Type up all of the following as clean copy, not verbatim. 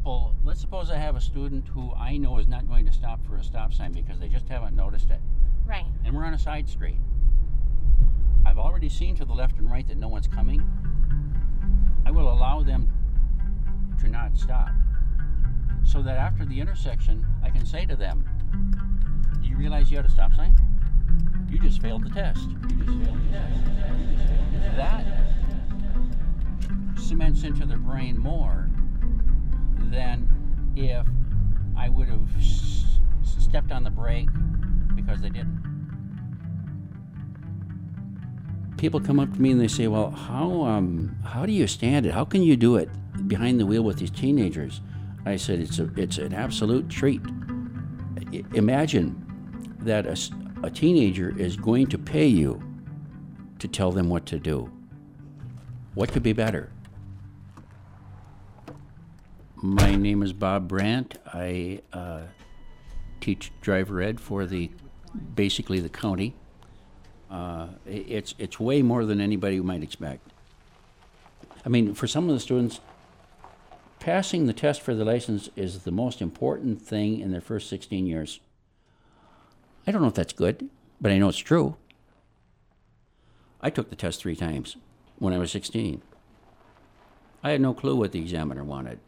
example, let's suppose I have a student who I know is not going to stop for a stop sign because they just haven't noticed it. Right. And we're on a side street. I've already seen to the left and right that no one's coming. I will allow them to not stop, so that after the intersection, I can say to them, do you realize you had a stop sign? You just failed the test. You just failed the test. That cements into their brain more than if I would have stepped on the brake because they didn't. People come up to me and they say, well, how do you stand it? How can you do it behind the wheel with these teenagers? I said, it's an absolute treat. Imagine that a teenager is going to pay you to tell them what to do. What could be better? My name is Bob Brandt. I teach driver ed for basically the county. It's way more than anybody might expect. I mean, for some of the students, passing the test for the license is the most important thing in their first 16 years. I don't know if that's good, but I know it's true. I took the test 3 times when I was 16. I had no clue what the examiner wanted.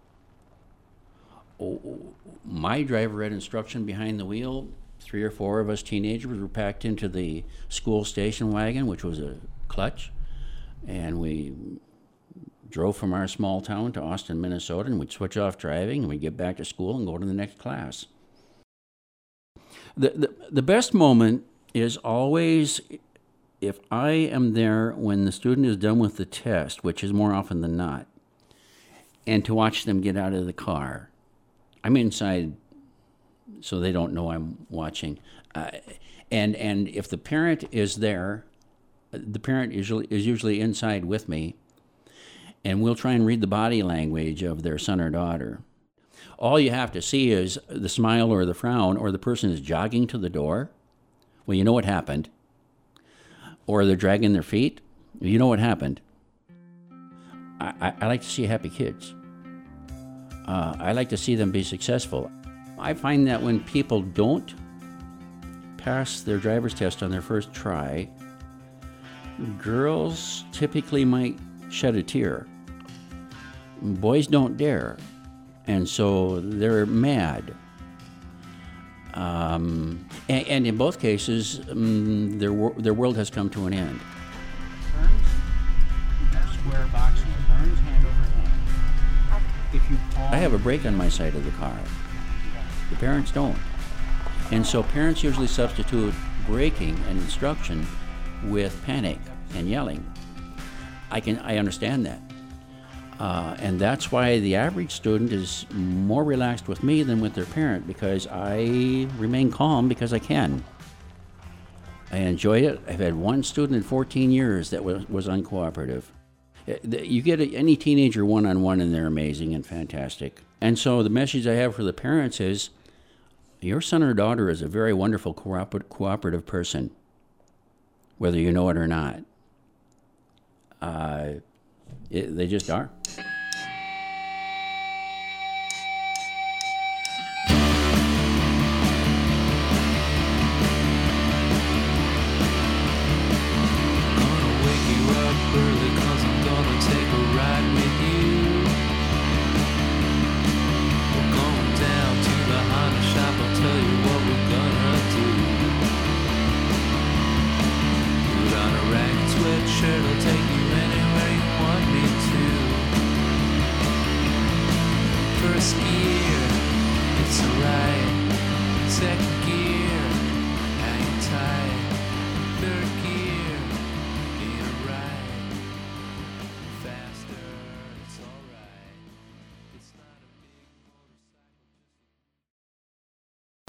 My driver ed instruction behind the wheel, 3 or 4 of us teenagers were packed into the school station wagon, which was a clutch, and we drove from our small town to Austin, Minnesota, and we'd switch off driving, and we'd get back to school and go to the next class. The best moment is always if I am there when the student is done with the test, which is more often than not, and to watch them get out of the car. I'm inside, so they don't know I'm watching. And if the parent is there, the parent is usually inside with me, and we'll try and read the body language of their son or daughter. All you have to see is the smile or the frown, or the person is jogging to the door. Well, you know what happened. Or they're dragging their feet. You know what happened. I like to see happy kids. I like to see them be successful. I find that when people don't pass their driver's test on their first try, girls typically might shed a tear. Boys don't dare, and so they're mad. And in both cases, their world has come to an end. Turns, square boxing, turns hand over hand. If you I have a brake on my side of the car. The parents don't. And so parents usually substitute braking and instruction with panic and yelling. I understand that. And that's why the average student is more relaxed with me than with their parent, because I remain calm because I can. I enjoy it. I've had one student in 14 years that was uncooperative. You get any teenager one-on-one and they're amazing and fantastic. And so the message I have for the parents is, your son or daughter is a very wonderful cooperative person, whether you know it or not. They just are. First gear, it's alright. Second